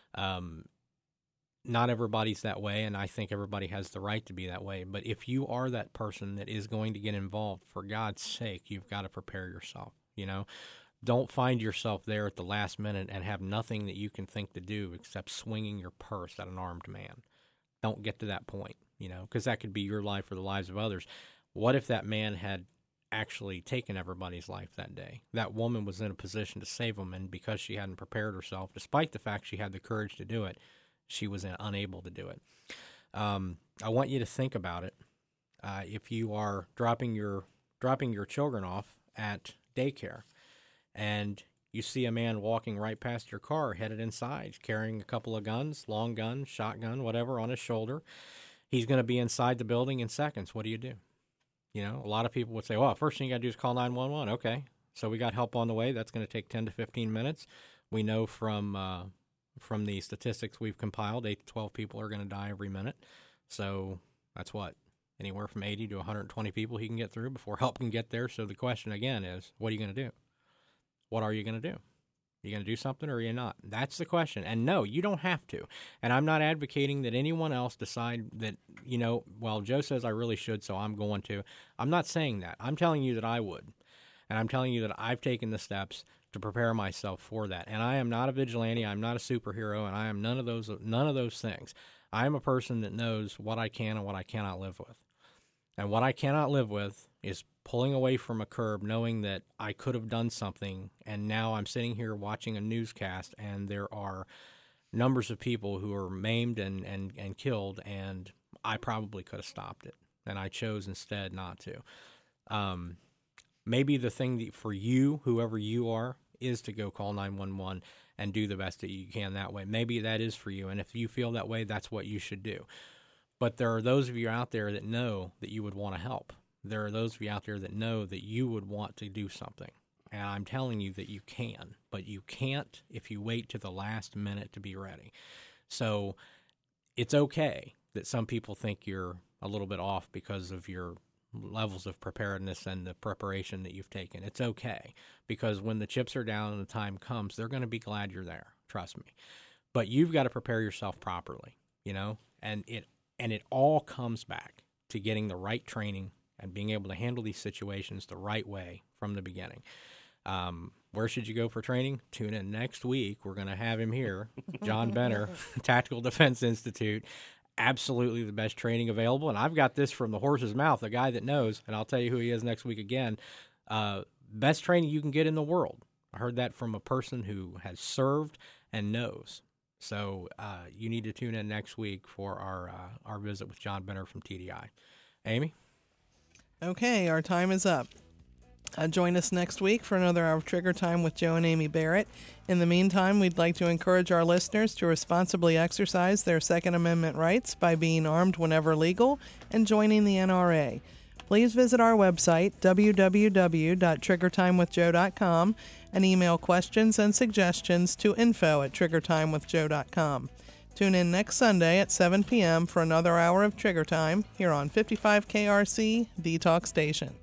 Speaker 4: Not everybody's that way, and I think everybody has the right to be that way. But if you are that person that is going to get involved, for God's sake, you've got to prepare yourself, Don't find yourself there at the last minute and have nothing that you can think to do except swinging your purse at an armed man. Don't get to that point, because that could be your life or the lives of others. What if that man had actually taken everybody's life that day? That woman was in a position to save them, and because she hadn't prepared herself, despite the fact she had the courage to do it, she was unable to do it. I want you to think about it. If you are dropping your children off at daycare, and you see a man walking right past your car, headed inside, carrying a couple of guns, long gun, shotgun, whatever, on his shoulder, he's going to be inside the building in seconds. What do you do? A lot of people would say, well, first thing you got to do is call 911. Okay, so we got help on the way. That's going to take 10 to 15 minutes. We know from the statistics we've compiled, 8 to 12 people are going to die every minute. So that's what? anywhere from 80 to 120 people he can get through before help can get there. So the question again is, what are you going to do? What are you going to do? Are you going to do something or are you not? That's the question. And no, you don't have to. And I'm not advocating that anyone else decide that, well, Joe says I really should, so I'm going to. I'm not saying that. I'm telling you that I would. And I'm telling you that I've taken the steps to prepare myself for that. And I am not a vigilante. I'm not a superhero. And I am none of those things. I am a person that knows what I can and what I cannot live with. And what I cannot live with is pulling away from a curb knowing that I could have done something, and now I'm sitting here watching a newscast, and there are numbers of people who are maimed and killed, and I probably could have stopped it, and I chose instead not to. Maybe the thing for you, whoever you are, is to go call 911 and do the best that you can that way. Maybe that is for you, and if you feel that way, that's what you should do. But there are those of you out there that know that you would want to help. There are those of you out there that know that you would want to do something. And I'm telling you that you can, but you can't if you wait to the last minute to be ready. So it's okay that some people think you're a little bit off because of your levels of preparedness and the preparation that you've taken. It's okay, because when the chips are down and the time comes, they're going to be glad you're there. Trust me. But you've got to prepare yourself properly, and it all comes back to getting the right training and being able to handle these situations the right way from the beginning. Where should you go for training? Tune in next week. We're going to have him here, John Benner, Tactical Defense Institute. Absolutely the best training available. And I've got this from the horse's mouth, the guy that knows, and I'll tell you who he is next week again. Best training you can get in the world. I heard that from a person who has served and knows. So you need to tune in next week for our visit with John Benner from TDI. Amy?
Speaker 9: Okay, our time is up. Join us next week for another hour of Trigger Time with Joe and Amy Barrett. In the meantime, we'd like to encourage our listeners to responsibly exercise their Second Amendment rights by being armed whenever legal and joining the NRA. Please visit our website, www.triggertimewithjoe.com, and email questions and suggestions to info@triggertimewithjoe.com. Tune in next Sunday at 7 p.m. for another hour of Trigger Time here on 55 KRC, the Talk Station.